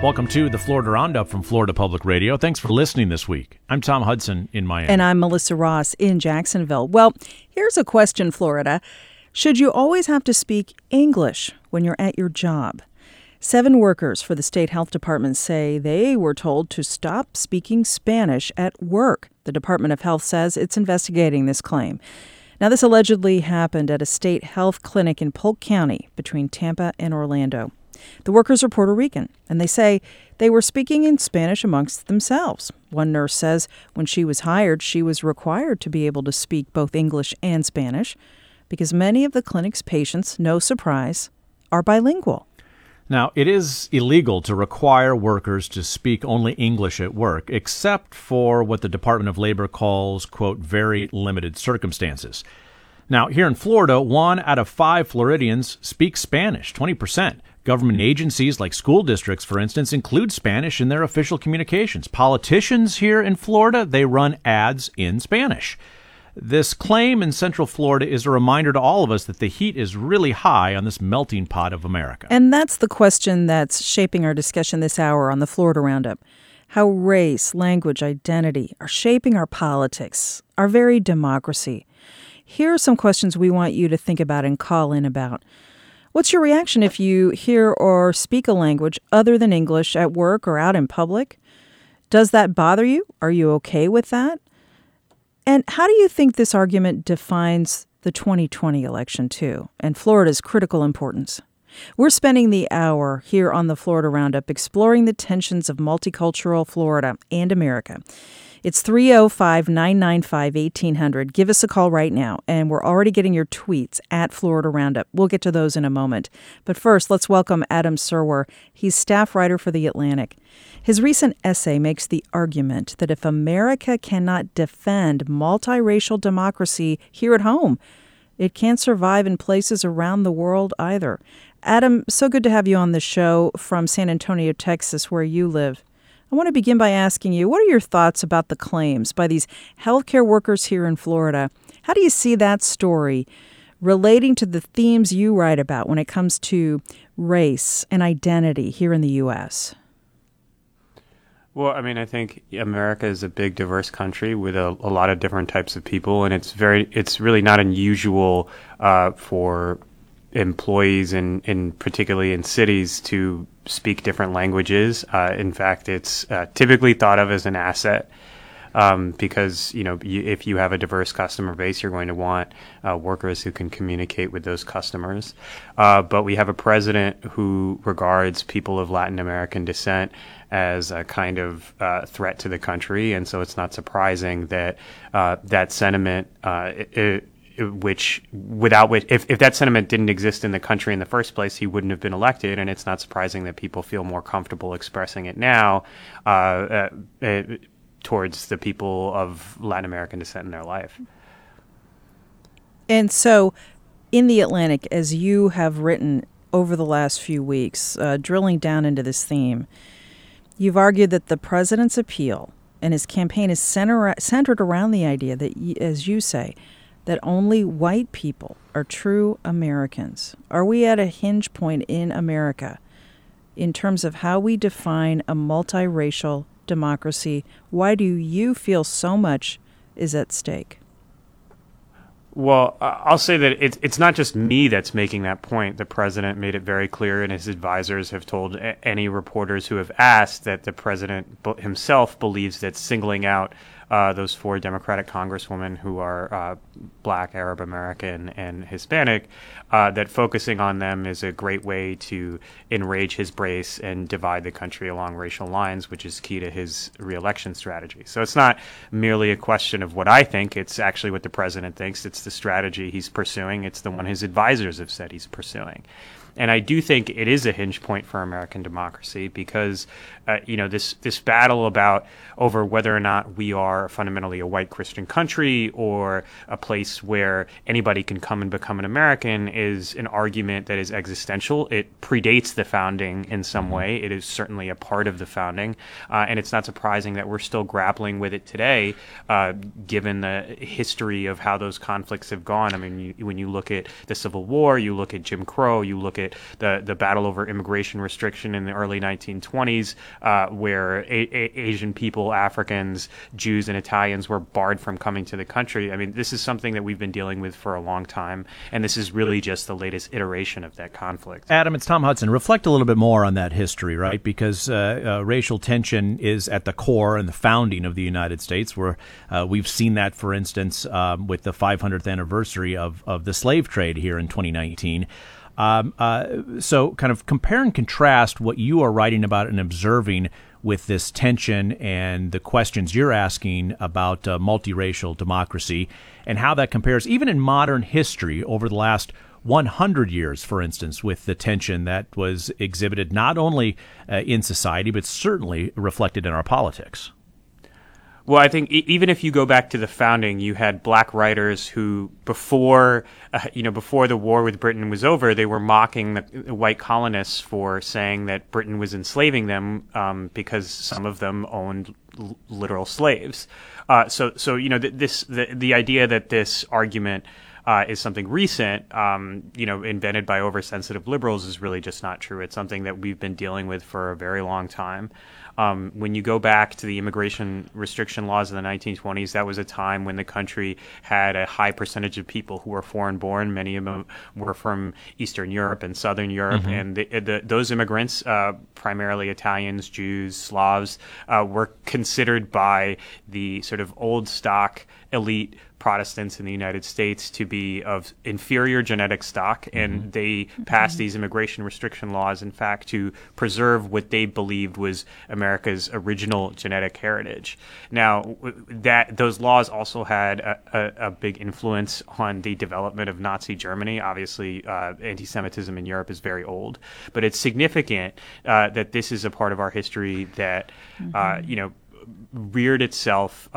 Welcome to the Florida Roundup from Florida Public Radio. Thanks for listening this week. I'm Tom Hudson in Miami. And I'm Melissa Ross in Jacksonville. Well, here's a question, Florida. Should you always have to speak English when you're at your job? 7 workers for the state health department say they were told to stop speaking Spanish at work. The Department of Health says it's investigating this claim. Now, this allegedly happened at a state health clinic in Polk County between Tampa and Orlando. The workers are Puerto Rican, and they say they were speaking in Spanish amongst themselves. One nurse says when she was hired, she was required to be able to speak both English and Spanish because many of the clinic's patients, no surprise, are bilingual. Now, it is illegal to require workers to speak only English at work, except for what the Department of Labor calls, quote, very limited circumstances. Now, here in Florida, 1 out of 5 Floridians speak Spanish, 20%. Government agencies like school districts, for instance, include Spanish in their official communications. Politicians here in Florida, they run ads in Spanish. This claim in Central Florida is a reminder to all of us that the heat is really high on this melting pot of America. And that's the question that's shaping our discussion this hour on the Florida Roundup. How race, language, identity are shaping our politics, our very democracy. Here are some questions we want you to think about and call in about. What's your reaction if you hear or speak a language other than English at work or out in public? Does that bother you? Are you okay with that? And how do you think this argument defines the 2020 election, too, and Florida's critical importance? We're spending the hour here on the Florida Roundup exploring the tensions of multicultural Florida and America. It's 305-995-1800. Give us a call right now, and we're already getting your tweets at Florida Roundup. We'll get to those in a moment. But first, let's welcome Adam Serwer. He's staff writer for The Atlantic. His recent essay makes the argument that if America cannot defend multiracial democracy here at home, it can't survive in places around the world either. Adam, so good to have you on the show from San Antonio, Texas, where you live. I want to begin by asking you, what are your thoughts about the claims by these healthcare workers here in Florida? How do you see that story relating to the themes you write about when it comes to race and identity here in the U.S.? Well, I mean, I think America is a big, diverse country with a lot of different types of people, and it's really not unusual for employees in particularly in cities to speak different languages. In fact, it's typically thought of as an asset because, if you have a diverse customer base, you're going to want workers who can communicate with those customers. But we have a president who regards people of Latin American descent as a kind of threat to the country. And so it's not surprising that that sentiment, if that sentiment didn't exist in the country in the first place, he wouldn't have been elected. And it's not surprising that people feel more comfortable expressing it now towards the people of Latin American descent in their life. And so in The Atlantic, as you have written over the last few weeks, drilling down into this theme, you've argued that the president's appeal and his campaign is centered around the idea that, as you say, that only white people are true Americans. Are we at a hinge point in America in terms of how we define a multiracial democracy? Why do you feel so much is at stake? Well, I'll say that it's not just me that's making that point. The president made it very clear, and his advisors have told any reporters who have asked that the president himself believes that singling out those 4 Democratic congresswomen who are Black, Arab American, and Hispanic, that focusing on them is a great way to enrage his base and divide the country along racial lines, which is key to his reelection strategy. So it's not merely a question of what I think. It's actually what the president thinks. It's the strategy he's pursuing. It's the one his advisors have said he's pursuing. And I do think it is a hinge point for American democracy because, this battle over whether or not we are fundamentally a white Christian country or a place where anybody can come and become an American is an argument that is existential. It predates the founding in some way. It is certainly a part of the founding. And it's not surprising that we're still grappling with it today, given the history of how those conflicts have gone. I mean, when you look at the Civil War, you look at Jim Crow, you look at at the battle over immigration restriction in the early 1920s, where Asian people, Africans, Jews, and Italians were barred from coming to the country. I mean, this is something that we've been dealing with for a long time, and this is really just the latest iteration of that conflict. Adam, it's Tom Hudson. Reflect a little bit more on that history, right? Because racial tension is at the core and the founding of the United States, where we've seen that, for instance, with the 500th anniversary of the slave trade here in 2019. So kind of compare and contrast what you are writing about and observing with this tension and the questions you're asking about multiracial democracy and how that compares even in modern history over the last 100 years, for instance, with the tension that was exhibited not only in society, but certainly reflected in our politics. Well, I think even if you go back to the founding, you had black writers who, before the war with Britain was over, they were mocking the white colonists for saying that Britain was enslaving them because some of them owned literal slaves. So the idea that this argument is something recent, invented by oversensitive liberals is really just not true. It's something that we've been dealing with for a very long time. When you go back to the immigration restriction laws of the 1920s, that was a time when the country had a high percentage of people who were foreign-born. Many of them were from Eastern Europe and Southern Europe, and those immigrants, primarily Italians, Jews, Slavs, were considered by the sort of old stock elite Protestants in the United States to be of inferior genetic stock, and they passed these immigration restriction laws, in fact, to preserve what they believed was America's original genetic heritage. Now, those laws also had a big influence on the development of Nazi Germany. Obviously, anti-Semitism in Europe is very old, but it's significant that this is a part of our history that, reared its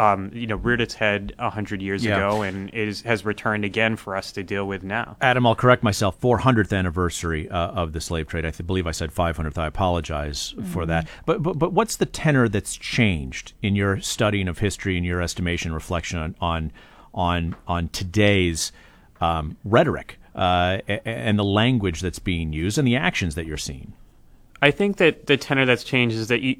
head 100 years ago and has returned again for us to deal with now. Adam, I'll correct myself. 400th anniversary of the slave trade. I believe I said 500th. I apologize for that. But what's the tenor that's changed in your studying of history and your estimation, reflection on today's rhetoric and the language that's being used and the actions that you're seeing? I think that the tenor that's changed is that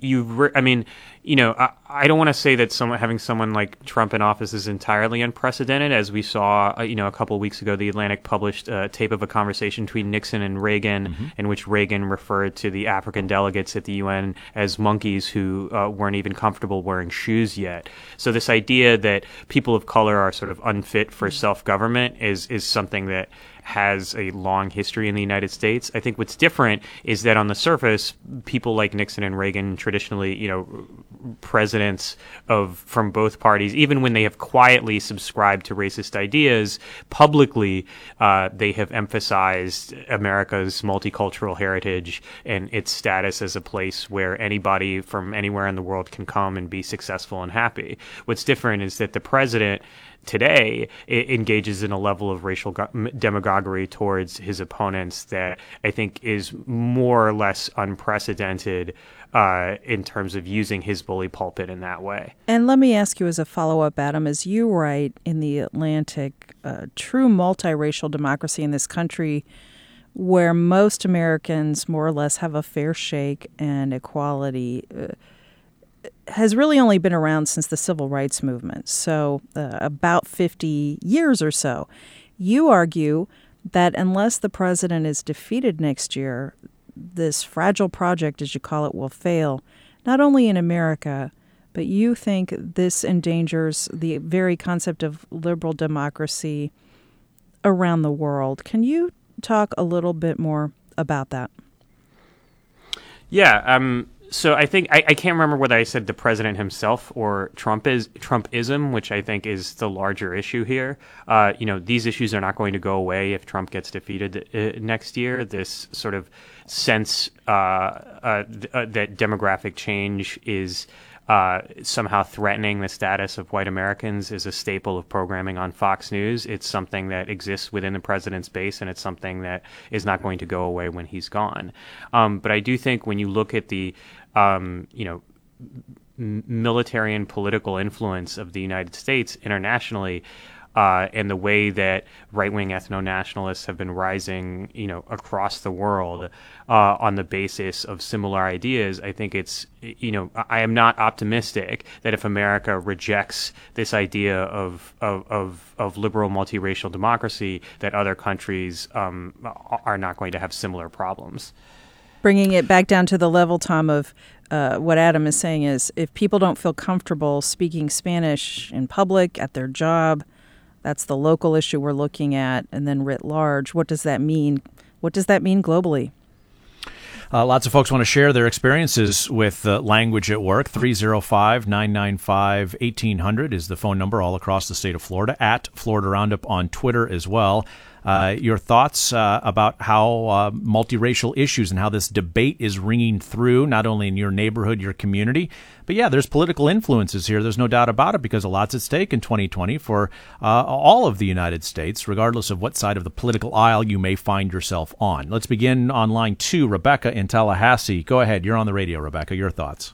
I don't want to say that having someone like Trump in office is entirely unprecedented. As we saw, a couple of weeks ago, The Atlantic published a tape of a conversation between Nixon and Reagan, in which Reagan referred to the African delegates at the UN as monkeys who weren't even comfortable wearing shoes yet. So this idea that people of color are sort of unfit for self-government is something that has a long history in the United States. I think what's different is that on the surface, people like Nixon and Reagan, traditionally, presidents from both parties, even when they have quietly subscribed to racist ideas, publicly they have emphasized America's multicultural heritage and its status as a place where anybody from anywhere in the world can come and be successful and happy. What's different is that the president today engages in a level of racial demagoguery towards his opponents that I think is more or less unprecedented in terms of using his bully pulpit in that way. And let me ask you as a follow-up, Adam, as you write in The Atlantic, true multiracial democracy in this country where most Americans more or less have a fair shake and equality has really only been around since the civil rights movement, so about 50 years or so. You argue that unless the president is defeated next year, this fragile project, as you call it, will fail, not only in America, but you think this endangers the very concept of liberal democracy around the world. Can you talk a little bit more about that? Yeah, so I think I can't remember whether I said the president himself or Trumpism, which I think is the larger issue here. These issues are not going to go away if Trump gets defeated next year. This sort of sense that demographic change is somehow threatening the status of white Americans is a staple of programming on Fox News. It's something that exists within the president's base, and it's something that is not going to go away when he's gone. But I do think when you look at the military and political influence of the United States internationally, and the way that right-wing ethno-nationalists have been rising, across the world on the basis of similar ideas, I think it's, I am not optimistic that if America rejects this idea of liberal multiracial democracy, that other countries are not going to have similar problems. Bringing it back down to the level, Tom, of what Adam is saying is if people don't feel comfortable speaking Spanish in public, at their job, that's the local issue we're looking at, and then writ large, what does that mean? What does that mean globally? Lots of folks want to share their experiences with language at work. 305-995-1800 is the phone number all across the state of Florida, at Florida Roundup on Twitter as well. Your thoughts about how multiracial issues and how this debate is ringing through, not only in your neighborhood, your community, but yeah, there's political influences here. There's no doubt about it, because a lot's at stake in 2020 for all of the United States, regardless of what side of the political aisle you may find yourself on. Let's begin on line 2. Rebecca in Tallahassee. Go ahead. You're on the radio, Rebecca. Your thoughts.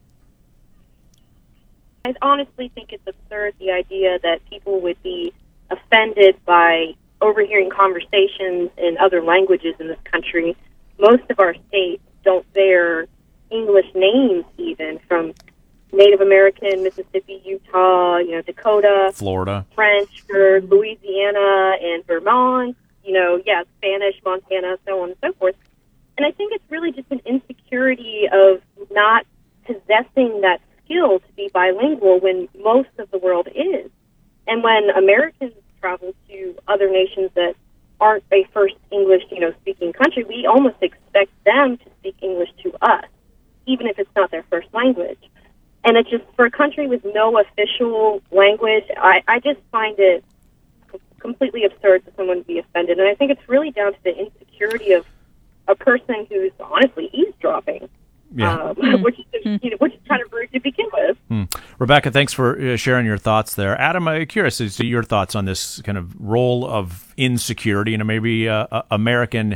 I honestly think it's absurd, the idea that people would be offended by overhearing conversations in other languages in this country. Most of our states don't bear English names, even from Native American, Mississippi, Utah, Dakota, Florida, French for Louisiana and Vermont, Spanish, Montana, so on and so forth. And I think it's really just an insecurity of not possessing that skill to be bilingual when most of the world is. And when Americans travel to other nations that aren't a first English, speaking country, we almost expect them to speak English to us, even if it's not their first language. And it's just, for a country with no official language, I just find it completely absurd for someone to be offended. And I think it's really down to the insecurity of a person who's honestly eavesdropping. Yeah. Which is kind of rude to begin with. Rebecca, thanks for sharing your thoughts there. Adam, I'm curious as to your thoughts on this kind of role of insecurity and maybe American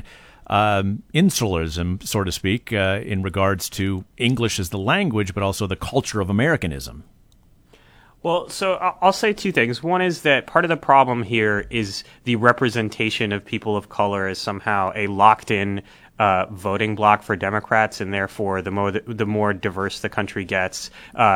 insularism, so to speak, in regards to English as the language, but also the culture of Americanism. Well, so I'll say two things. One is that part of the problem here is the representation of people of color as somehow a locked-in voting bloc for Democrats, and therefore the more diverse the country gets,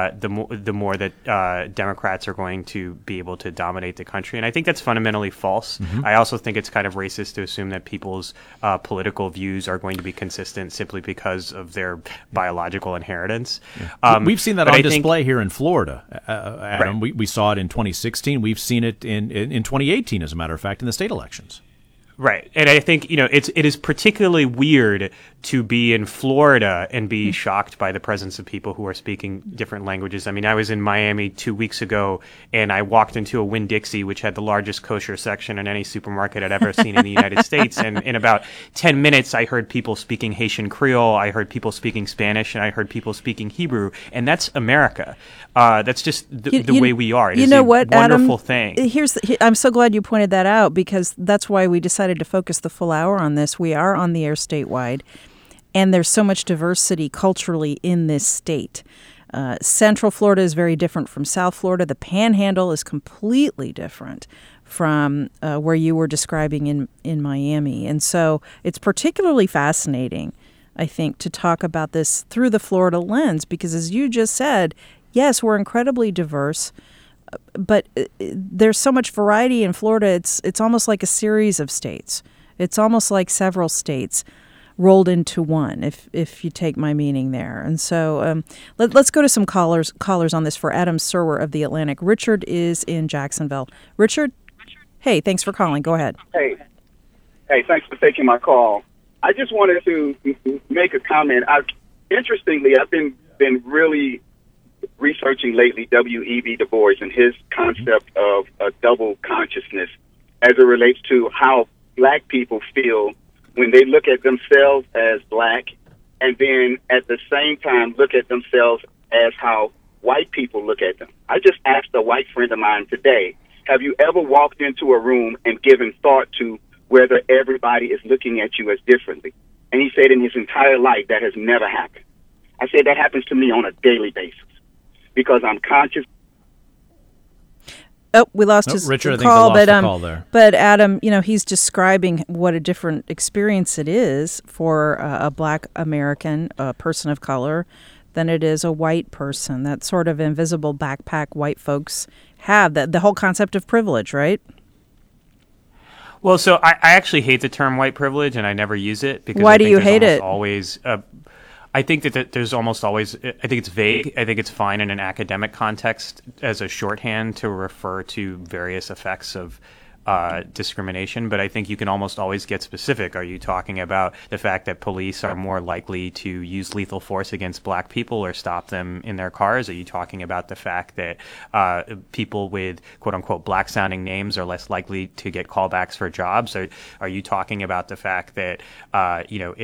the more that Democrats are going to be able to dominate the country. And I think that's fundamentally false. Mm-hmm. I also think it's kind of racist to assume that people's political views are going to be consistent simply because of their biological inheritance. Yeah. We've seen that on display here in Florida, Adam. Right. We saw it in 2016. We've seen it in 2018, as a matter of fact, in the state elections. Right. And I think, it is particularly weird to be in Florida and be shocked by the presence of people who are speaking different languages. I mean, I was in Miami 2 weeks ago, and I walked into a Winn-Dixie, which had the largest kosher section in any supermarket I'd ever seen in the United States. And in about 10 minutes, I heard people speaking Haitian Creole, I heard people speaking Spanish, and I heard people speaking Hebrew. And that's America. That's just the way we are. It is a wonderful thing. I'm so glad you pointed that out, because that's why we decided to focus the full hour on this. We are on the air statewide, and there's so much diversity culturally in this state. Central Florida is very different from South Florida. The Panhandle is completely different from where you were describing in Miami. And so it's particularly fascinating, I think, to talk about this through the Florida lens, because as you just said, yes, we're incredibly diverse, but there's so much variety in Florida. It's almost like a series of states. It's almost like several states rolled into one, if you take my meaning there. And so let's go to some callers on this for Adam Serwer of The Atlantic. Richard is in Jacksonville. Richard, hey, thanks for calling. Go ahead. Hey, thanks for taking my call. I just wanted to make a comment. Interestingly, I've been really researching lately W.E.B. Du Bois and his concept of a double consciousness as it relates to how black people feel when they look at themselves as black, and then at the same time look at themselves as how white people look at them. I just asked a white friend of mine today, have you ever walked into a room and given thought to whether everybody is looking at you as differently? And he said in his entire life that has never happened. I said that happens to me on a daily basis because I'm conscious. Oh, we lost his Richard, I think call, we lost the call there. But Adam, he's describing what a different experience it is for a Black American, a person of color, than it is a white person. That sort of invisible backpack white folks have, the whole concept of privilege, right? Well, so I actually hate the term white privilege, and I never use it because Why I do think you there's hate almost it? Always, I think that there's almost always. I think it's vague. I think it's fine in an academic context as a shorthand to refer to various effects of discrimination, but I think you can almost always get specific. Are you talking about the fact that police are more likely to use lethal force against Black people or stop them in their cars? Are you talking about the fact that people with quote-unquote Black-sounding names are less likely to get callbacks for jobs? Are you talking about the fact that a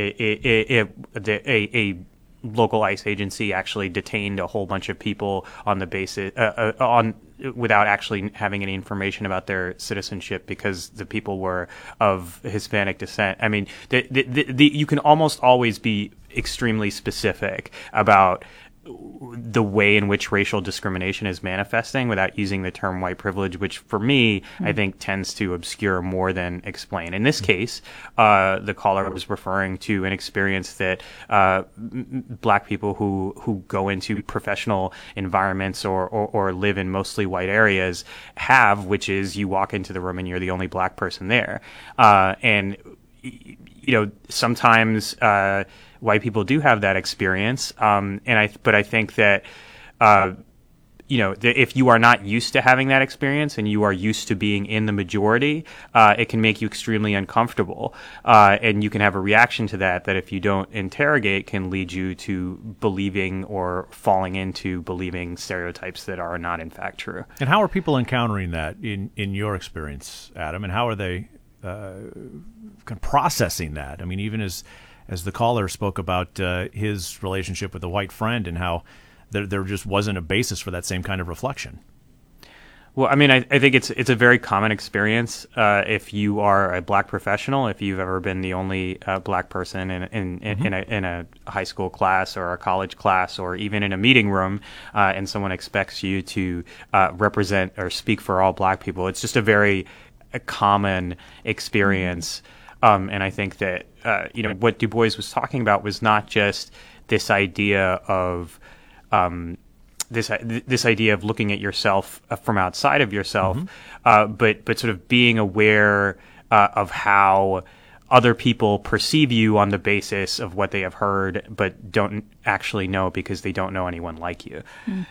local ICE agency actually detained a whole bunch of people on the basis without actually having any information about their citizenship because the people were of Hispanic descent? I mean, you can almost always be extremely specific about the way in which racial discrimination is manifesting without using the term white privilege, which for me, I think tends to obscure more than explain. In this case, the caller was referring to an experience that Black people who go into professional environments or live in mostly white areas have, which is you walk into the room and you're the only Black person there. And sometimes white people do have that experience, but I think that if you are not used to having that experience and you are used to being in the majority, it can make you extremely uncomfortable, and you can have a reaction to that if you don't interrogate can lead you to believing or falling into believing stereotypes that are not in fact true. And how are people encountering that in your experience, Adam? And how are they processing that? I mean, even as the caller spoke about his relationship with a white friend and how there just wasn't a basis for that same kind of reflection. Well, I mean, I think it's a very common experience if you are a Black professional, if you've ever been the only Black person in a high school class or a college class or even in a meeting room, and someone expects you to represent or speak for all Black people. It's just a common experience. And I think that, what Du Bois was talking about was not just this idea of this idea of looking at yourself from outside of yourself, but sort of being aware of how other people perceive you on the basis of what they have heard, but don't actually know because they don't know anyone like you.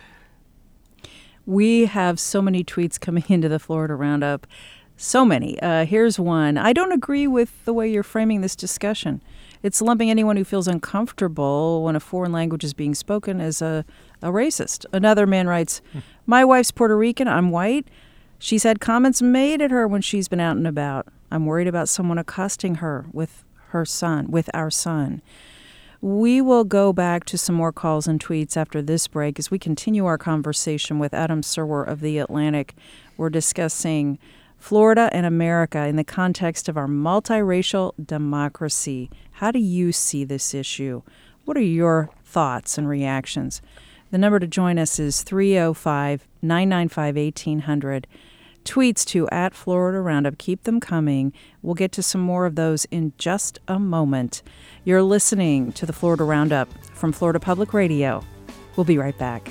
We have so many tweets coming into the Florida Roundup. So many. Here's one. I don't agree with the way you're framing this discussion. It's lumping anyone who feels uncomfortable when a foreign language is being spoken as a racist. Another man writes, my wife's Puerto Rican. I'm white. She's had comments made at her when she's been out and about. I'm worried about someone accosting her with our son. We will go back to some more calls and tweets after this break as we continue our conversation with Adam Serwer of The Atlantic. We're discussing Florida and America in the context of our multiracial democracy. How do you see this issue? What are your thoughts and reactions? The number to join us is 305-995-1800. Tweets to @Florida Roundup. Keep them coming. We'll get to some more of those in just a moment. You're listening to the Florida Roundup from Florida Public Radio. We'll be right back.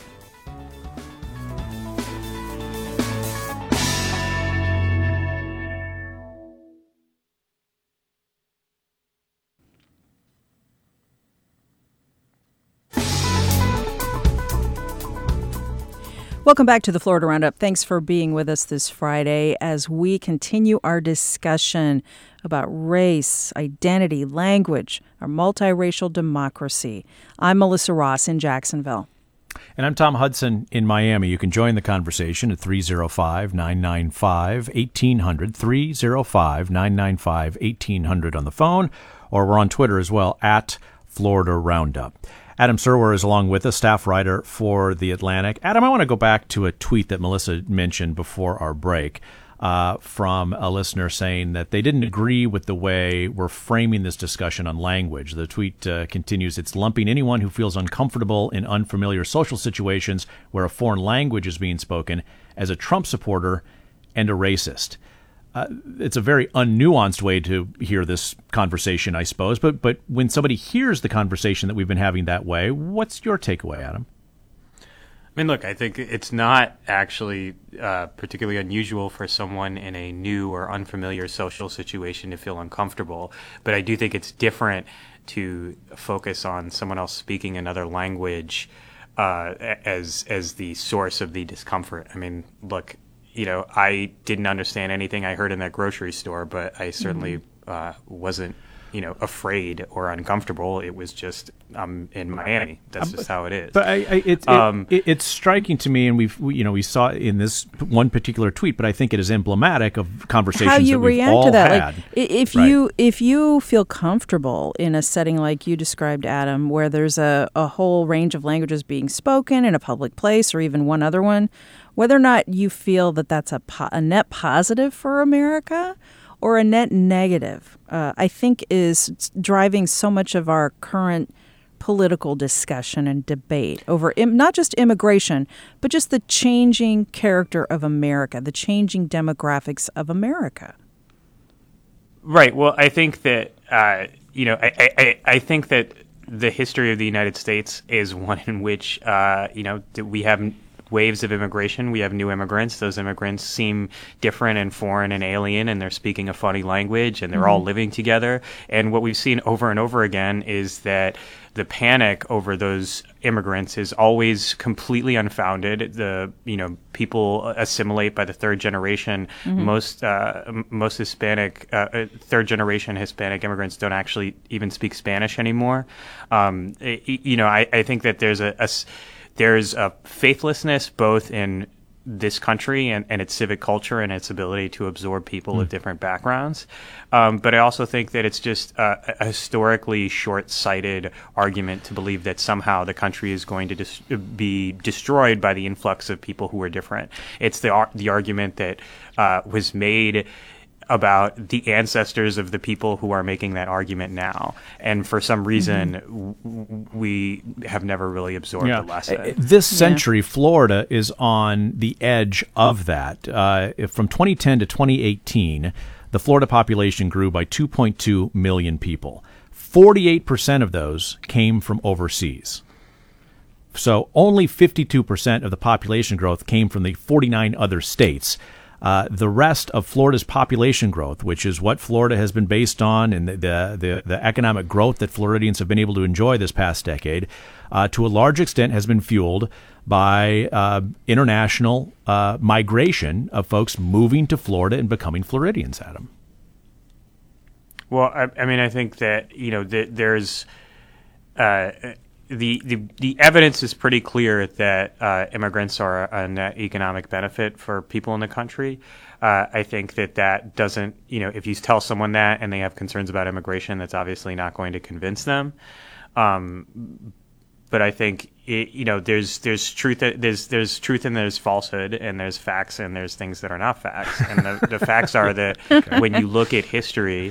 Welcome back to the Florida Roundup. Thanks for being with us this Friday as we continue our discussion about race, identity, language, our multiracial democracy. I'm Melissa Ross in Jacksonville. And I'm Tom Hudson in Miami. You can join the conversation at 305-995-1800, 305-995-1800 on the phone, or we're on Twitter as well, @Florida Roundup. Adam Serwer is along with us, staff writer for The Atlantic. Adam, I want to go back to a tweet that Melissa mentioned before our break. from a listener saying that they didn't agree with the way we're framing this discussion on language. The tweet continues, it's lumping anyone who feels uncomfortable in unfamiliar social situations where a foreign language is being spoken as a Trump supporter and a racist. It's a very unnuanced way to hear this conversation, I suppose. But when somebody hears the conversation that we've been having that way, what's your takeaway, Adam? I mean, look, I think it's not actually particularly unusual for someone in a new or unfamiliar social situation to feel uncomfortable. But I do think it's different to focus on someone else speaking another language as the source of the discomfort. I mean, look, I didn't understand anything I heard in that grocery store, but I certainly wasn't afraid or uncomfortable. It was just in Miami. That's just how it is. But it's striking to me, and we saw it in this one particular tweet, but I think it is emblematic of conversations how you that we've react all to that. had. Like, if you feel comfortable in a setting like you described, Adam, where there's a whole range of languages being spoken in a public place or even one other one, whether or not you feel that that's a net positive for America or a net negative, I think is driving so much of our current political discussion and debate over not just immigration, but just the changing character of America, the changing demographics of America. Right. Well, I think that, I think that the history of the United States is one in which, we have waves of immigration. We have new immigrants. Those immigrants seem different and foreign and alien, and they're speaking a funny language, and they're all living together. And what we've seen over and over again is that the panic over those immigrants is always completely unfounded. People assimilate by the third generation. Most Hispanic, third generation Hispanic immigrants don't actually even speak Spanish anymore. I think that there's a faithlessness both in this country and its civic culture and its ability to absorb people of different backgrounds. But I also think that it's just a historically short-sighted argument to believe that somehow the country is going to be destroyed by the influx of people who are different. It's the argument that was made about the ancestors of the people who are making that argument now. And for some reason, we have never really absorbed the lesson. This century, Florida is on the edge of that. From 2010 to 2018, the Florida population grew by 2.2 million people. 48% of those came from overseas. So only 52% of the population growth came from the 49 other states. The rest of Florida's population growth, which is what Florida has been based on, and the economic growth that Floridians have been able to enjoy this past decade, to a large extent has been fueled by international migration of folks moving to Florida and becoming Floridians, Adam. Well, I think that, there's... The evidence is pretty clear that immigrants are a net economic benefit for people in the country. I think that doesn't, if you tell someone that and they have concerns about immigration, that's obviously not going to convince them. But I think there's truth. There's truth and there's falsehood, and there's facts and there's things that are not facts. And the facts are that when you look at history,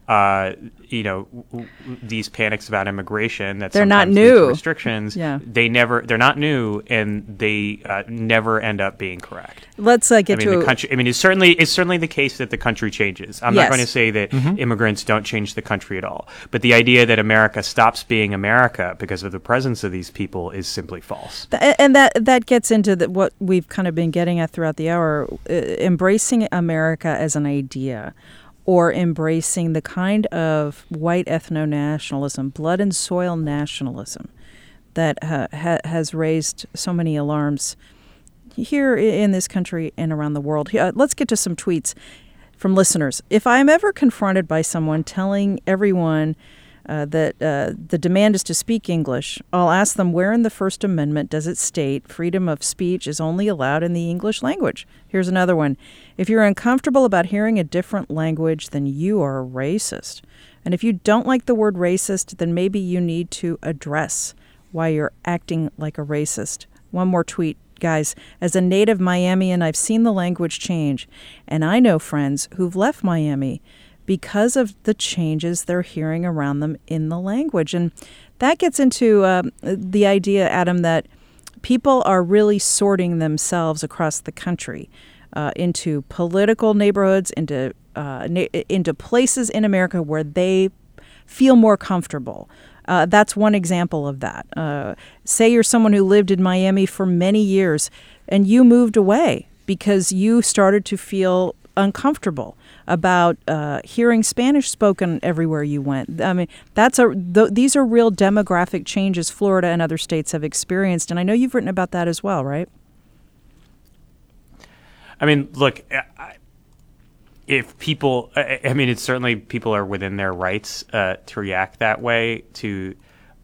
these panics about immigration that they're not sometimes new. lead to restrictions. Yeah. They're not new, and they never end up being correct. Let's get to the country. It's certainly the case that the country changes. I'm not going to say that immigrants don't change the country at all, but the idea that America stops being America because of the presence of these people is simply false. And that gets into what we've kind of been getting at throughout the hour, embracing America as an idea, or embracing the kind of white ethno-nationalism, blood and soil nationalism that has raised so many alarms here in this country and around the world. Let's get to some tweets from listeners. If I'm ever confronted by someone telling everyone that the demand is to speak English, I'll ask them, where in the First Amendment does it state freedom of speech is only allowed in the English language? Here's another one. If you're uncomfortable about hearing a different language, then you are a racist. And if you don't like the word racist, then maybe you need to address why you're acting like a racist. One more tweet Guys, as a native Miamian, I've seen the language change, and I know friends who've left Miami because of the changes they're hearing around them in the language. And that gets into the idea, Adam, that people are really sorting themselves across the country into political neighborhoods, into places in America where they feel more comfortable. That's one example of that. Say you're someone who lived in Miami for many years and you moved away because you started to feel uncomfortable about hearing Spanish spoken everywhere you went. I mean, these are real demographic changes Florida and other states have experienced, and I know you've written about that as well, right? I mean, look, if people, I mean, it's certainly people are within their rights to react that way to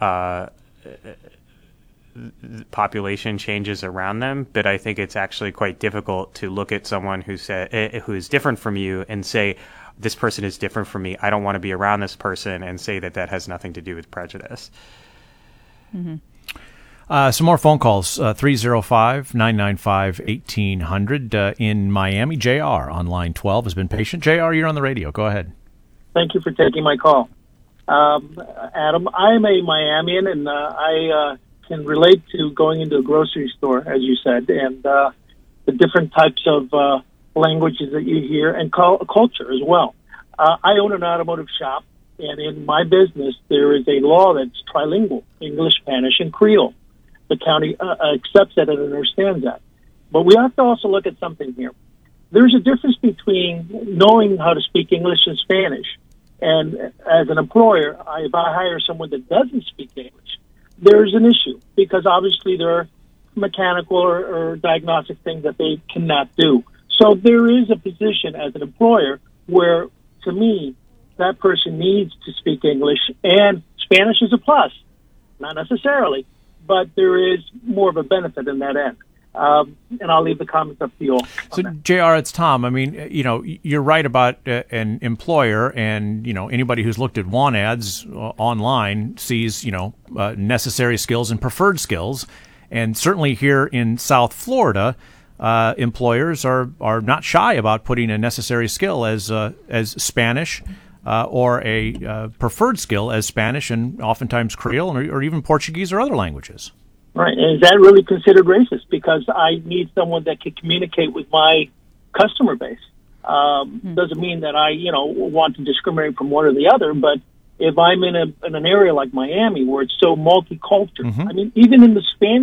population changes around them, but I think it's actually quite difficult to look at someone who is different from you and say, this person is different from me, I don't want to be around this person, and say that has nothing to do with prejudice. Mm-hmm. Some more phone calls, 305-995-1800 in Miami. JR on line 12 has been patient. JR, you're on the radio. Go ahead. Thank you for taking my call. Adam, I'm a Miamian, and I can relate to going into a grocery store, as you said, and the different types of languages that you hear, and culture as well. I own an automotive shop, and in my business, there is a law that's trilingual, English, Spanish, and Creole. The county accepts that and understands that. But we have to also look at something here. There's a difference between knowing how to speak English and Spanish, and as an employer, if I hire someone that doesn't speak English, there's an issue, because obviously there are mechanical or diagnostic things that they cannot do. So there is a position as an employer where, to me, that person needs to speak English, and Spanish is a plus, not necessarily, but there is more of a benefit in that end. And I'll leave the comments up to you all. So, JR, it's Tom. I mean, you're right about an employer, and, anybody who's looked at want ads online sees, necessary skills and preferred skills. And certainly here in South Florida, employers are not shy about putting a necessary skill as Spanish or a preferred skill as Spanish, and oftentimes Creole or even Portuguese or other languages. Right. And is that really considered racist? Because I need someone that can communicate with my customer base. Doesn't mean that I, want to discriminate from one or the other, but if I'm in an area like Miami where it's so multicultural, mm-hmm. I mean, even in the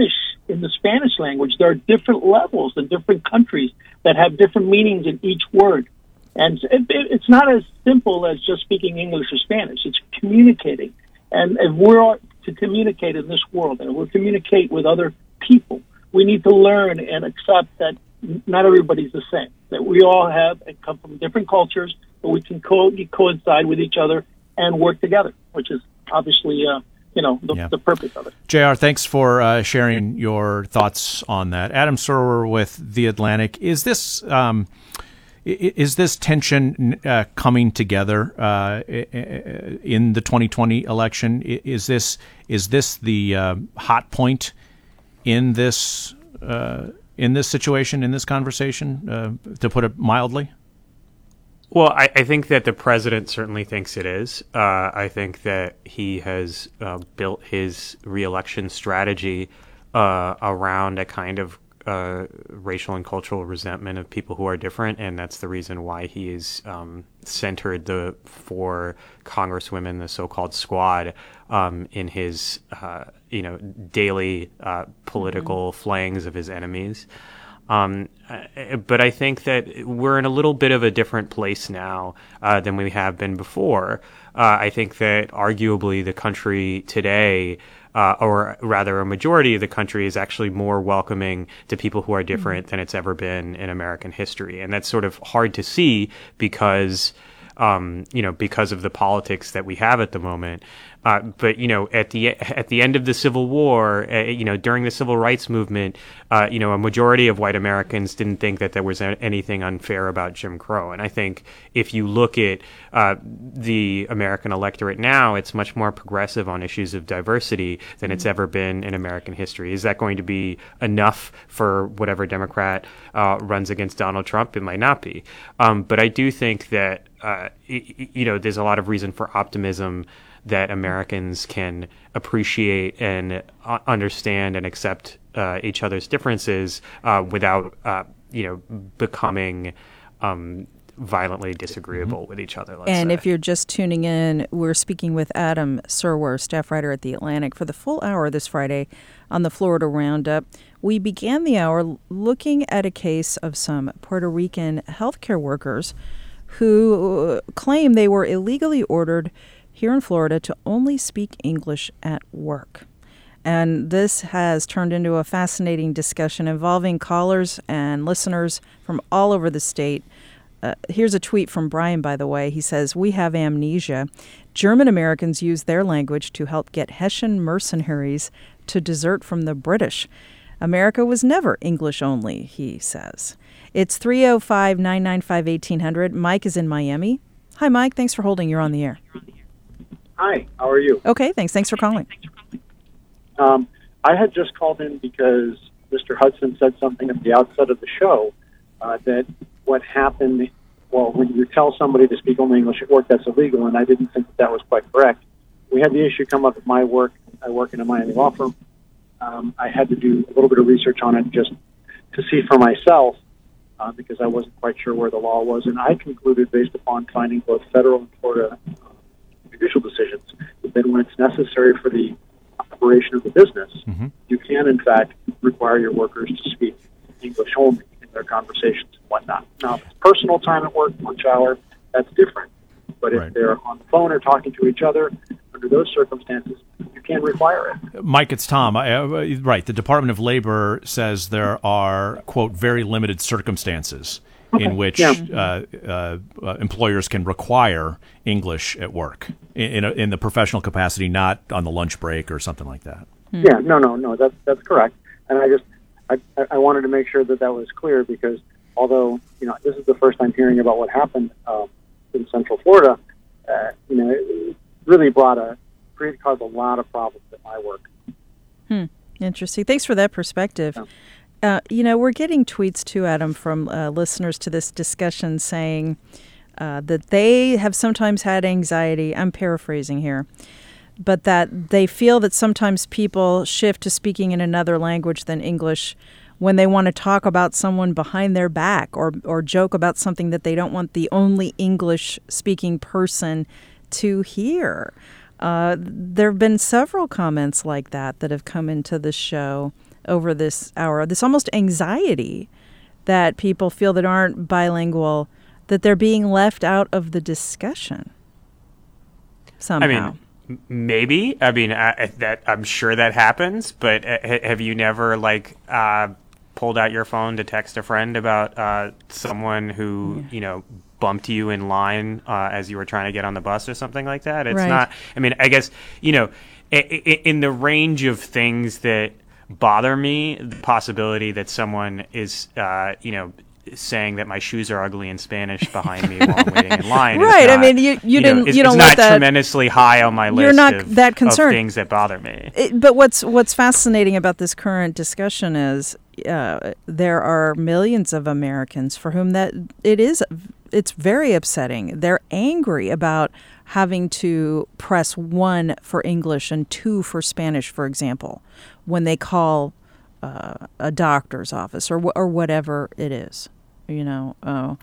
Spanish language, there are different levels in different countries that have different meanings in each word. And it's not as simple as just speaking English or Spanish. It's communicating. And if we're to communicate in this world, and if we communicate with other people, we need to learn and accept that not everybody's the same, that we all have and come from different cultures, but we can coincide with each other and work together, which is obviously, the purpose of it. JR, thanks for sharing your thoughts on that. Adam Serwer with The Atlantic. Is this tension coming together in the 2020 election? Is this the hot point in this situation, in this conversation, to put it mildly? Well, I think that the president certainly thinks it is. I think that he has built his reelection strategy around a kind of racial and cultural resentment of people who are different, and that's the reason why he is centered the 4 congresswomen, the so-called squad, in his daily political flangs of his enemies. But I think that we're in a little bit of a different place now than we have been before. I think that arguably the country today, or rather a majority of the country, is actually more welcoming to people who are different than it's ever been in American history. And that's sort of hard to see because because of the politics that we have at the moment. But at the end of the Civil War, during the Civil Rights Movement, a majority of white Americans didn't think that there was anything unfair about Jim Crow. And I think if you look at the American electorate now, it's much more progressive on issues of diversity than it's ever been in American history. Is that going to be enough for whatever Democrat runs against Donald Trump? It might not be. But I do think that there's a lot of reason for optimism that Americans can appreciate and understand and accept each other's differences without, becoming violently disagreeable with each other. And if you're just tuning in, we're speaking with Adam Serwer, staff writer at The Atlantic, for the full hour this Friday on the Florida Roundup. We began the hour looking at a case of some Puerto Rican healthcare workers who claim they were illegally ordered here in Florida to only speak English at work. And this has turned into a fascinating discussion involving callers and listeners from all over the state. Here's a tweet from Brian, by the way. He says, "We have amnesia. German Americans use their language to help get Hessian mercenaries to desert from the British. America was never English only," he says. It's 305-995-1800. Mike is in Miami. Hi, Mike. Thanks for holding. You're on the air. Hi, how are you? Okay, thanks. Thanks for calling. I had just called in because Mr. Hudson said something at the outset of the show that what happened, when you tell somebody to speak only English at work, that's illegal, and I didn't think that was quite correct. We had the issue come up at my work. I work in a Miami law firm. I had to do a little bit of research on it just to see for myself because I wasn't quite sure where the law was, and I concluded, based upon finding both federal and Florida judicial decisions, that when it's necessary for the operation of the business, you can, in fact, require your workers to speak English only in their conversations and whatnot. Now, if it's personal time at work, lunch hour, that's different. But if they're on the phone or talking to each other, under those circumstances, you can require it. Mike, it's Tom. Right. The Department of Labor says there are, quote, very limited circumstances in which employers can require English at work in the professional capacity, not on the lunch break or something like that. Yeah, no, that's correct. And I wanted to make sure that was clear because although this is the first time hearing about what happened in Central Florida, it really caused a lot of problems at my work. Interesting. Thanks for that perspective. We're getting tweets too, Adam, from listeners to this discussion saying that they have sometimes had anxiety. I'm paraphrasing here, but that they feel that sometimes people shift to speaking in another language than English when they want to talk about someone behind their back or joke about something that they don't want the only English-speaking person to hear. There have been several comments like that have come into the show over this hour, this almost anxiety that people feel that aren't bilingual, that they're being left out of the discussion somehow. Maybe. I'm sure that happens, but have you never pulled out your phone to text a friend about someone who, bumped you in line as you were trying to get on the bus or something like that? It's not, I guess, in the range of things that bother me, the possibility that someone is, saying that my shoes are ugly in Spanish behind me while I'm waiting in line. Right. Not, you don't it's want not that tremendously high on my list. You're not that concerned. Of things that bother me. But what's fascinating about this current discussion is there are millions of Americans for whom it's very upsetting. They're angry about having to press 1 for English and 2 for Spanish, for example, when they call a doctor's office or whatever it is. I've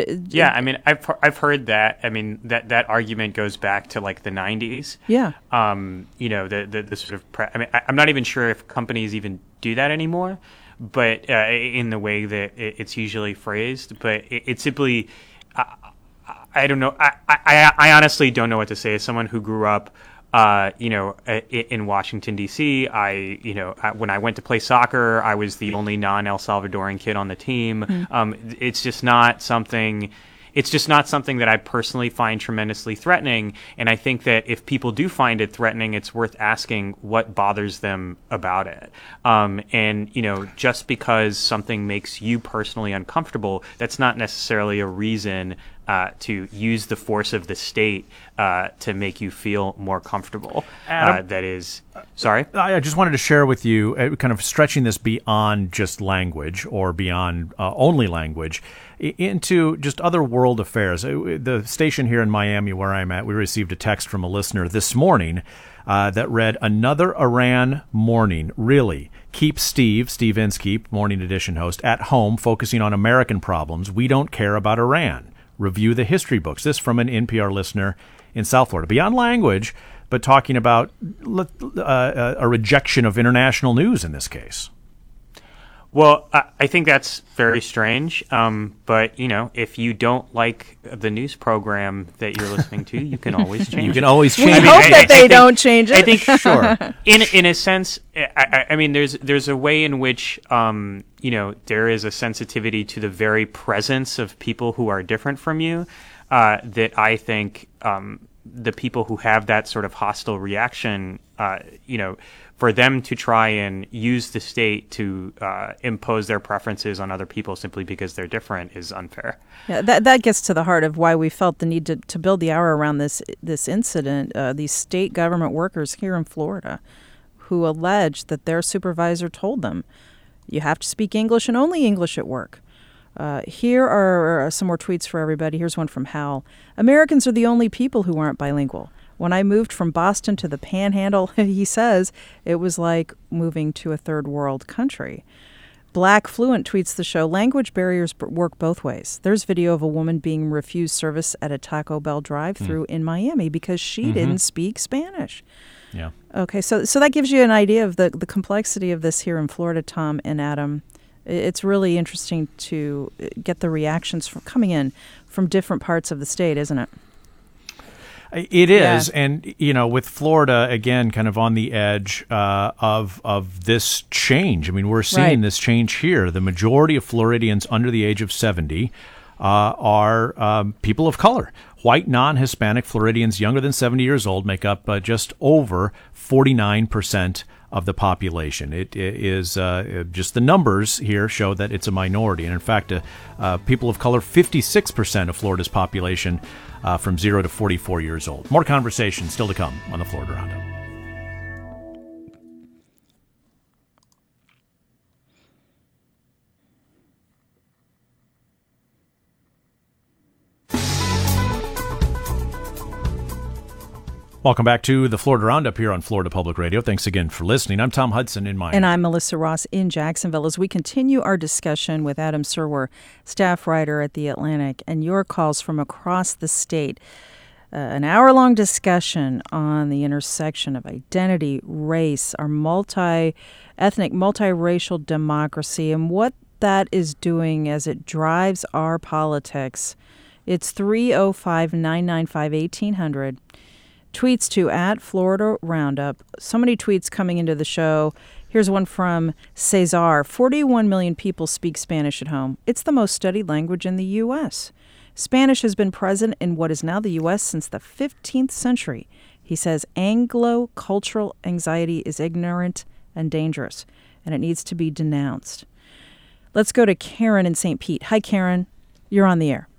heard that. That argument goes back to the 90s. Yeah. The sort of I'm not even sure if companies even do that anymore, but in the way that it's usually phrased. But it simply, I don't know. I honestly don't know what to say. As someone who grew up, in Washington, D.C., when I went to play soccer, I was the only non-El Salvadoran kid on the team. It's just not something. It's just not something that I personally find tremendously threatening. And I think that if people do find it threatening, it's worth asking what bothers them about it. And, just because something makes you personally uncomfortable, that's not necessarily a reason to use the force of the state to make you feel more comfortable. Adam, that is, sorry? I just wanted to share with you, kind of stretching this beyond just language or beyond only language, into just other world affairs. The station here in Miami where I'm at, we received a text from a listener this morning that read, "Another Iran morning, really. Keep Steve Inskeep, Morning Edition host, at home focusing on American problems. We don't care about Iran. Review the history books." This from an NPR listener in South Florida. Beyond language, but talking about a rejection of international news in this case. Well, I think that's very strange. But, if you don't like the news program that you're listening to, you can always change it. You can always We change it. hope that they don't change it. I think, Sure. In a sense, I mean, there's a way in which, there is a sensitivity to the very presence of people who are different from you that I think the people who have that sort of hostile reaction, for them to try and use the state to impose their preferences on other people simply because they're different is unfair. Yeah, that gets to the heart of why we felt the need to build the hour around this incident. These state government workers here in Florida who alleged that their supervisor told them, you have to speak English and only English at work. Here are some more tweets for everybody. Here's one from Hal. "Americans are the only people who aren't bilingual. When I moved from Boston to the Panhandle," he says, "it was like moving to a third world country." Black Fluent tweets the show, "Language barriers work both ways. There's video of a woman being refused service at a Taco Bell drive-thru in Miami because she didn't speak Spanish." Yeah. Okay, so that gives you an idea of the complexity of this here in Florida, Tom and Adam. It's really interesting to get the reactions coming in from different parts of the state, isn't it? It is, yeah. And with Florida again, kind of on the edge of this change. I mean, we're seeing this change here. The majority of Floridians under the age of 70 are people of color. White non-Hispanic Floridians younger than 70 years old make up just over 49% of the population. It is just the numbers here show that it's a minority. And in fact, people of color, 56% of Florida's population from 0 to 44 years old. More conversation still to come on the Florida Roundup. Welcome back to the Florida Roundup here on Florida Public Radio. Thanks again for listening. I'm Tom Hudson in Miami. And I'm Melissa Ross in Jacksonville as we continue our discussion with Adam Serwer, staff writer at The Atlantic, and your calls from across the state. An hour-long discussion on the intersection of identity, race, our multi-ethnic, multiracial democracy, and what that is doing as it drives our politics. It's 305-995-1800. Tweets to @Florida Roundup. So many tweets coming into the show. Here's one from Cesar. 41 million people speak Spanish at home. It's the most studied language in the U.S. Spanish has been present in what is now the U.S. since the 15th century. He says Anglo-cultural anxiety is ignorant and dangerous, and it needs to be denounced. Let's go to Karen in St. Pete. Hi, Karen. You're on the air.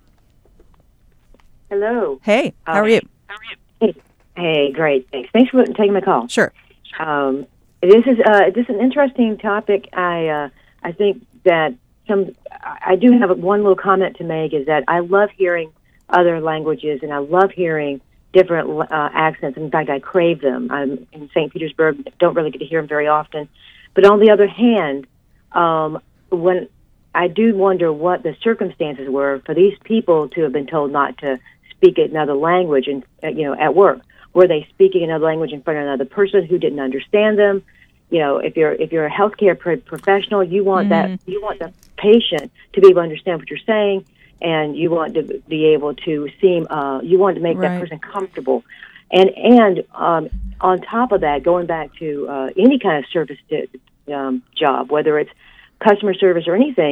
Hello. Hey, how are you? Hey, great. Thanks for taking my call. Sure. This is an interesting topic. I think that I do have one little comment to make, is that I love hearing other languages, and I love hearing different accents. In fact, I crave them. I'm in St. Petersburg, don't really get to hear them very often. But on the other hand, when I do wonder what the circumstances were for these people to have been told not to speak another language, and at work. Were they speaking another language in front of another person who didn't understand them? If you're a healthcare professional, you want the patient to be able to understand what you're saying, and you want to be able to you want to make that person comfortable. And on top of that, going back to any kind of service job, whether it's customer service or anything,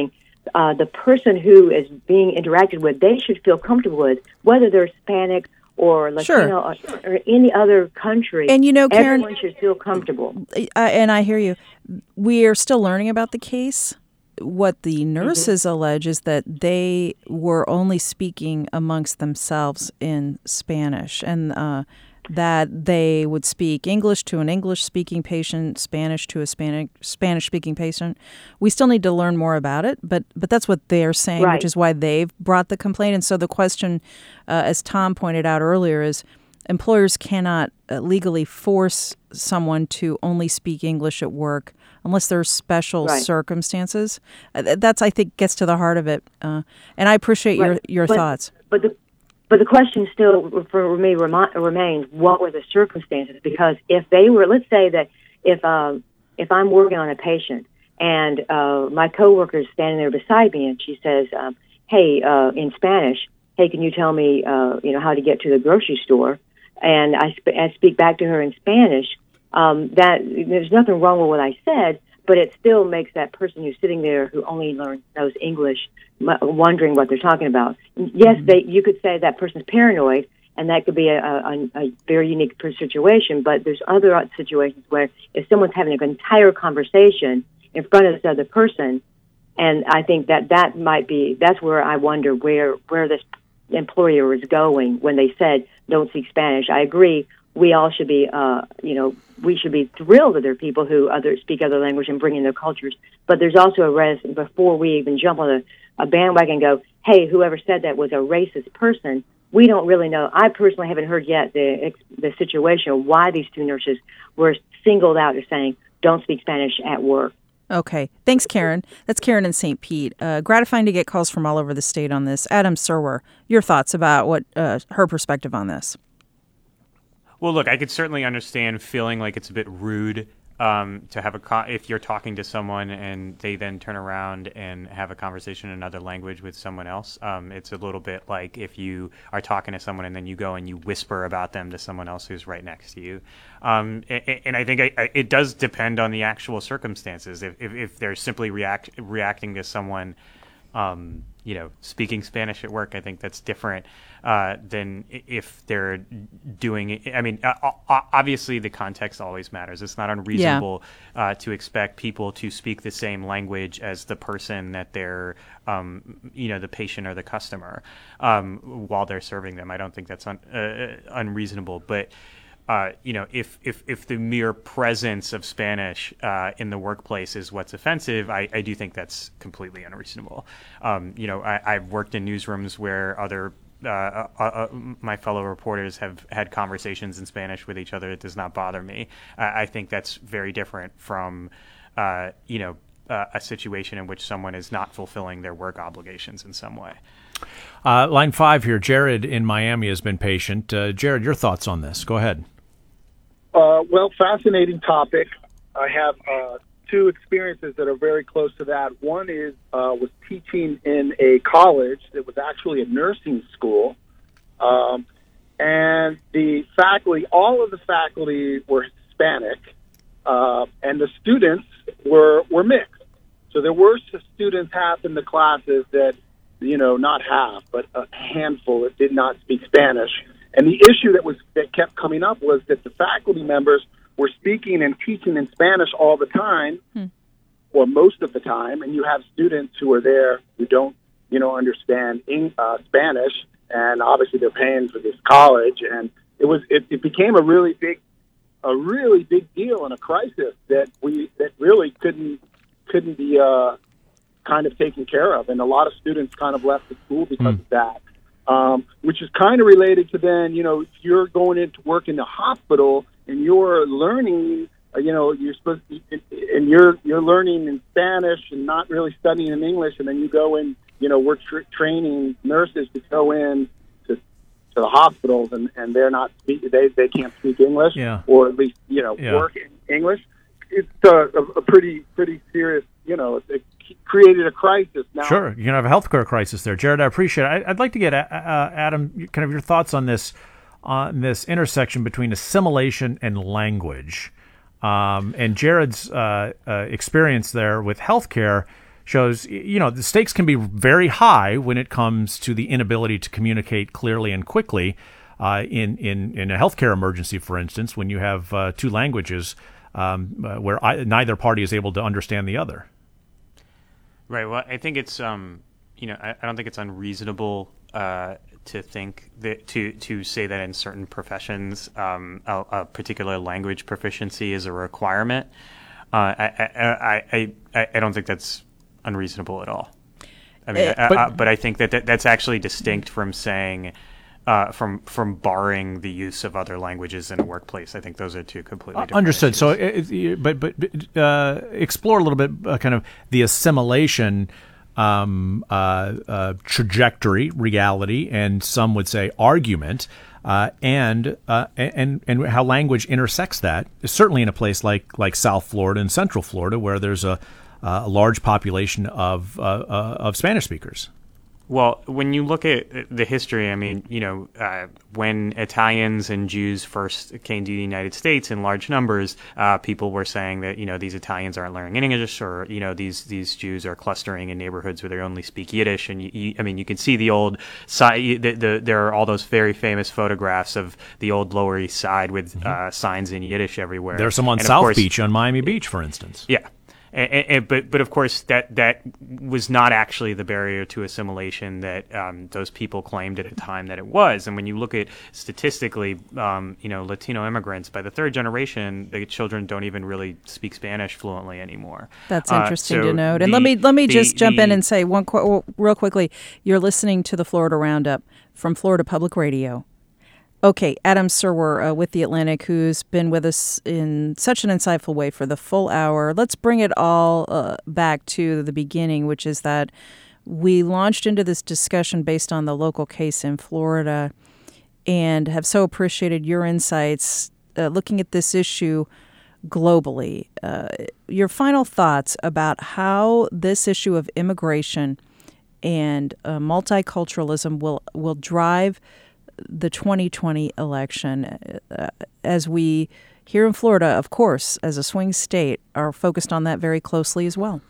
the person who is being interacted with, they should feel comfortable with, whether they're Hispanic or Latino or any other country. And Karen, everyone should feel comfortable. And I hear you. We are still learning about the case. What the nurses allege is that they were only speaking amongst themselves in Spanish, and that they would speak English to an English-speaking patient, Spanish to a Spanish-speaking patient. We still need to learn more about it, but that's what they're saying, right, which is why they've brought the complaint. And so the question, as Tom pointed out earlier, is employers cannot legally force someone to only speak English at work unless there are special circumstances. That's, I think, gets to the heart of it. And I appreciate your thoughts. But the question still, for me, remains, what were the circumstances? Because if they were, let's say that if I'm working on a patient and my coworker is standing there beside me and she says, hey, in Spanish, hey, can you tell me, how to get to the grocery store? And I speak back to her in Spanish, that there's nothing wrong with what I said, but it still makes that person who's sitting there who only knows English wondering what they're talking about. Yes, you could say that person's paranoid, and that could be a very unique situation, but there's other situations where if someone's having an entire conversation in front of this other person, and I think that might be, that's where I wonder where this employer is going when they said don't speak Spanish. I agree. We all should be, we should be thrilled that there are people who speak other language and bring in their cultures. But there's also a risk before we even jump on a bandwagon and go, hey, whoever said that was a racist person. We don't really know. I personally haven't heard yet the situation why these two nurses were singled out as saying don't speak Spanish at work. Okay. Thanks, Karen. That's Karen in St. Pete. Gratifying to get calls from all over the state on this. Adam Serwer, your thoughts about what her perspective on this? Well, look, I could certainly understand feeling like it's a bit rude to have if you're talking to someone and they then turn around and have a conversation in another language with someone else. It's a little bit like if you are talking to someone and then you go and you whisper about them to someone else who's right next to you. And I think it does depend on the actual circumstances. If they're simply reacting to someone, speaking Spanish at work, I think that's different than if they're doing it. I mean, obviously the context always matters. It's not unreasonable to expect people to speak the same language as the person that they're, the patient or the customer while they're serving them. I don't think that's unreasonable. But if the mere presence of Spanish in the workplace is what's offensive, I do think that's completely unreasonable. I've worked in newsrooms where other my fellow reporters have had conversations in Spanish with each other. It does not bother me. I think that's very different from a situation in which someone is not fulfilling their work obligations in some way. Line 5 here. Jared in Miami has been patient. Jared, your thoughts on this? Go ahead. Well, fascinating topic. I have two experiences that are very close to that. One is was teaching in a college that was actually a nursing school, and the faculty, all of the faculty were Hispanic, and the students were mixed. So there were students half in the classes that, not half, but a handful that did not speak Spanish. And the issue that kept coming up was that the faculty members were speaking and teaching in Spanish all the time, or most of the time, and you have students who are there who don't, understand Spanish, and obviously they're paying for this college, and it became a really big deal and a crisis that really couldn't be kind of taken care of, and a lot of students kind of left the school because of that. Which is kind of related to then, if you're going into work in the hospital and you're learning, you're supposed to, and you're learning in Spanish and not really studying in English, and then you go in, we're training nurses to go in to the hospitals and they're not they can't speak English, or at least work in English. It's a pretty serious, it created a crisis. Now, sure, you can have a healthcare crisis there, Jared. I appreciate it. I'd like to get Adam, kind of your thoughts on this intersection between assimilation and language, and Jared's experience there with healthcare. shows, the stakes can be very high when it comes to the inability to communicate clearly and quickly in a healthcare emergency, for instance, when you have two languages where neither party is able to understand the other. Right. Well, I think it's, I don't think it's unreasonable to think that to say that in certain professions a particular language proficiency is a requirement. I don't think that's unreasonable at all. I mean, but I think that's actually distinct from saying from barring the use of other languages in a workplace. I think those are two completely different understood. issues. So, but explore a little bit kind of the assimilation trajectory, reality, and some would say argument, and how language intersects that. Certainly in a place like South Florida and Central Florida, where there's a large population of Spanish speakers. Well, when you look at the history, I mean, when Italians and Jews first came to the United States in large numbers, people were saying that, these Italians aren't learning English, or, these Jews are clustering in neighborhoods where they only speak Yiddish. And, you can see the old side, there are all those very famous photographs of the old Lower East Side with signs in Yiddish everywhere. There's some on South Beach, on Miami Beach, for instance. Yeah. But of course that was not actually the barrier to assimilation that those people claimed at the time that it was. And when you look at statistically, Latino immigrants, by the third generation, the children don't even really speak Spanish fluently anymore. That's interesting to note. And let me just jump in and say real quickly. You're listening to the Florida Roundup from Florida Public Radio. Okay, Adam Serwer with The Atlantic, who's been with us in such an insightful way for the full hour. Let's bring it all back to the beginning, which is that we launched into this discussion based on the local case in Florida and have so appreciated your insights looking at this issue globally. Your final thoughts about how this issue of immigration and multiculturalism will drive the 2020 election, as we here in Florida, of course, as a swing state, are focused on that very closely as well.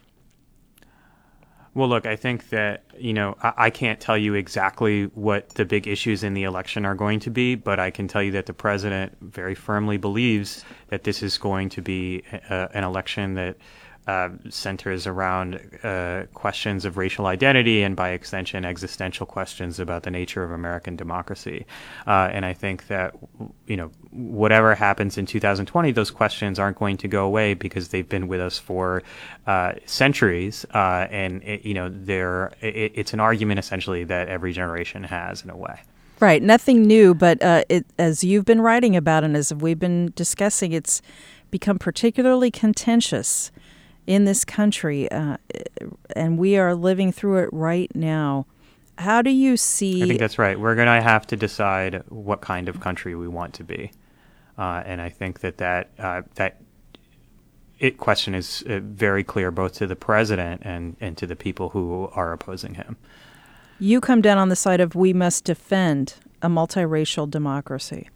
Well, look, I think that, I can't tell you exactly what the big issues in the election are going to be, but I can tell you that the president very firmly believes that this is going to be an election that centers around questions of racial identity and, by extension, existential questions about the nature of American democracy. And I think that, whatever happens in 2020, those questions aren't going to go away because they've been with us for centuries. And, it's an argument, essentially, that every generation has in a way. Right. Nothing new, but as you've been writing about and as we've been discussing, it's become particularly contentious in this country, and we are living through it right now. How do you see... I think that's right. We're going to have to decide what kind of country we want to be. And I think that question is very clear both to the president and to the people who are opposing him. You come down on the side of we must defend a multiracial democracy.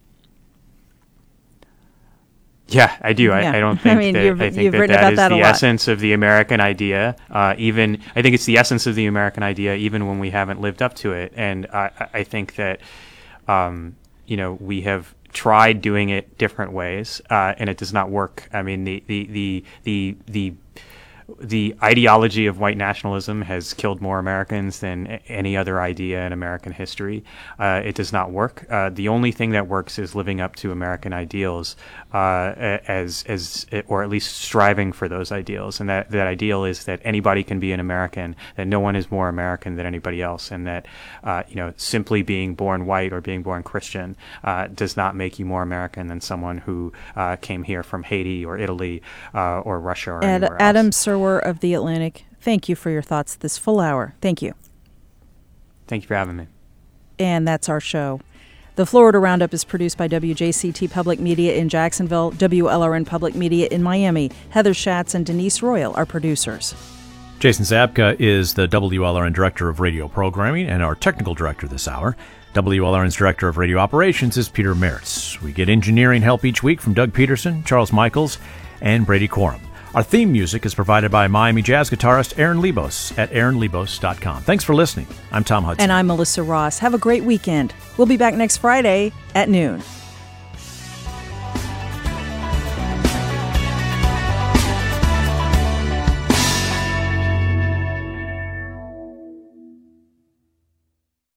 Yeah, I do. I don't think I think that is the essence of the American idea. I think it's the essence of the American idea, even when we haven't lived up to it. And I think that, we have tried doing it different ways, and it does not work. I mean, the ideology of white nationalism has killed more Americans than any other idea in American history. It does not work. The only thing that works is living up to American ideals, or at least striving for those ideals. And that ideal is that anybody can be an American, that no one is more American than anybody else, and that simply being born white or being born Christian does not make you more American than someone who came here from Haiti or Italy or Russia or anywhere else. Adam Serwer of The Atlantic, thank you for your thoughts this full hour. Thank you. Thank you for having me. And that's our show. The Florida Roundup is produced by WJCT Public Media in Jacksonville, WLRN Public Media in Miami. Heather Schatz and Denise Royal are producers. Jason Zabka is the WLRN Director of Radio Programming and our Technical Director this hour. WLRN's Director of Radio Operations is Peter Mertz. We get engineering help each week from Doug Peterson, Charles Michaels, and Brady Corum. Our theme music is provided by Miami jazz guitarist Aaron Lebos at aaronlebos.com. Thanks for listening. I'm Tom Hudson. And I'm Melissa Ross. Have a great weekend. We'll be back next Friday at noon.